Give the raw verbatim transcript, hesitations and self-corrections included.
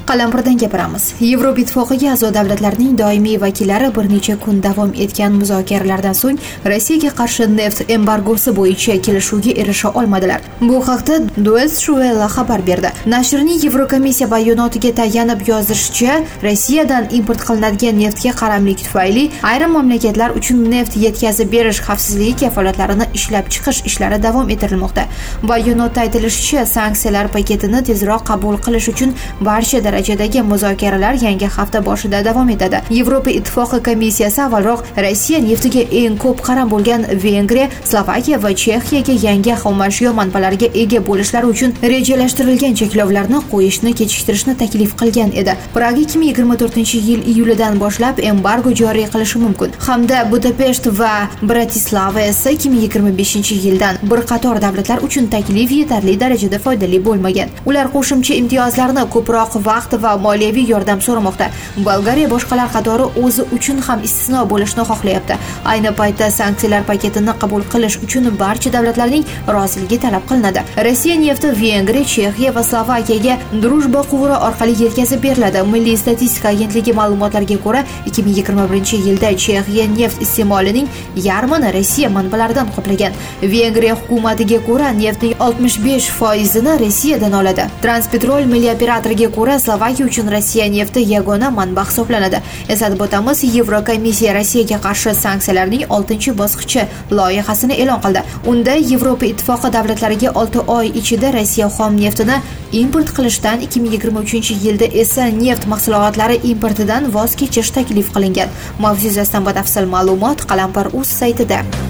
Qalampirdan gapiramiz. Yevropa Ittifoqiga a'zo davlatlarning doimiy vakillari bir necha kun davom etgan muzokaralardan so'ng Rossiyaga qarshi neft embargosi bo'yicha kelishuvga erisha olmadilar. Bu haqda Deutsche Welle xabar berdi. Nashrning Yevrokomissiya bayonotiga tayanib yozishicha, Rossiyadan import qilinadigan neftga qaramlik tufayli ayrim mamlakatlar uchun neft yetkazib berish xavfsizligi kafolatlarini ishlab chiqish ishlari davom ettirilmoqda. Bayonotda aytilishicha, sanksiyalar paketini tezroq qabul qilish uchun barcha darajadagi muzokaralar yangi hafta boshida davom etadi. Yevropa Ittifoqi komissiyasi avvalroq Rossiya neftiga eng ko'p qaram bo'lgan Vengriya, Slovakiya va Chexiyaga yangi xomashyo manbalariga ega bo'lishlari uchun rejalashtirilgan cheklovlarni qo'yishni kechiktirishni taklif qilgan edi. Praga ikki ming yigirma to'rtinchi yil iyulidan boshlab embargo joriy qilishi mumkin. Hamda Budapesht va Bratislava esa ikki ming yigirma beshinchi yildan bir qator davlatlar uchun taklif yetarli darajada foydali bo'lmagan. Ular qo'shimcha imtiyozlarni, ko'proq vaqt va moliyaviy yordam so'ramoqda. Bolgariya boshqalar qatori o'zi uchun ham istisno bo'lishni xohlayapti. Ayni paytda sanksiyalar paketini qabul qilish uchun barcha davlatlarning roziligi talab qilinadi. Rossiya nefti Vengriya, Chexiya va Slovakiyaga Drujba quvuri orqali yetkazib beriladi. Milliy statistika agentligi ma'lumotlariga ko'ra, ikki ming yigirma birinchi yilda Chexiya neft iste'molining yarmini Rossiya manbalaridan qoplagan. Vengriya hukumatiga ko'ra, neftning oltmish besh foizini Rossiyadan oladi. Transpetrol milliy operatoriga ko'ra, Slovakiya uchun Rossiya nefti yagona manba hisoblanadi. Eslatib o'tamiz, Yevrokomissiya Rossiyaga qarshi sanksiyalarning oltinchi bosqichi loyihasini e'lon qildi. Unda Yevropa Ittifoqi davlatlariga olti oy ichida Rossiya xom neftini import qilishdan, ikki ming yigirma uchinchi yilda esa neft mahsulotlari importidan voz kechish taklif qilingan. Mavzu yuzasidan batafsil ma'lumot Qalampir.uz saytida.